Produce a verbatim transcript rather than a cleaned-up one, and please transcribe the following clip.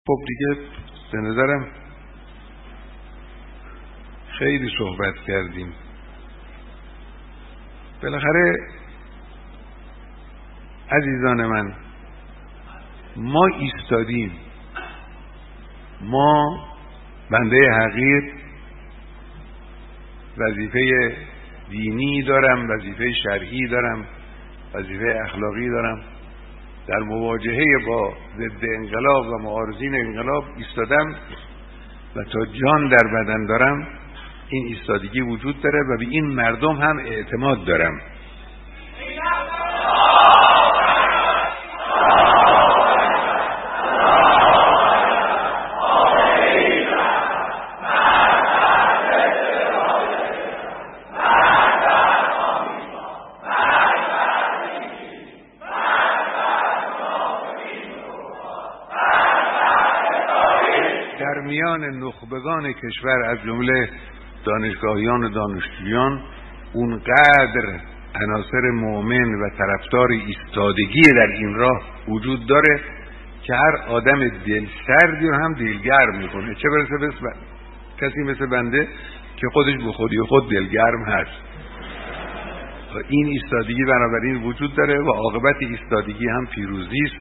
خب دیگه به نظرم خیلی صحبت کردیم. بالاخره عزیزان من، ما ایستادیم، ما بنده حقیر وظیفه دینی دارم، وظیفه شرعی دارم، وظیفه اخلاقی دارم. در مواجهه با ضد انقلاب و معارضین انقلاب ایستادم و تا جان در بدن دارم این ایستادگی وجود داره و به این مردم هم اعتماد دارم. در میان نخبگان کشور از جمله دانشگاهیان و دانشجویان اونقدر عناصر مؤمن و طرفدار ایستادگی در این راه وجود داره که هر آدم دلسردی رو هم دلگرم میکنه، چه برسه به کسی مثل بنده که خودش به خودی و خود دلگرم هست. این ایستادگی بنابراین وجود داره و عاقبت ایستادگی هم پیروزی است.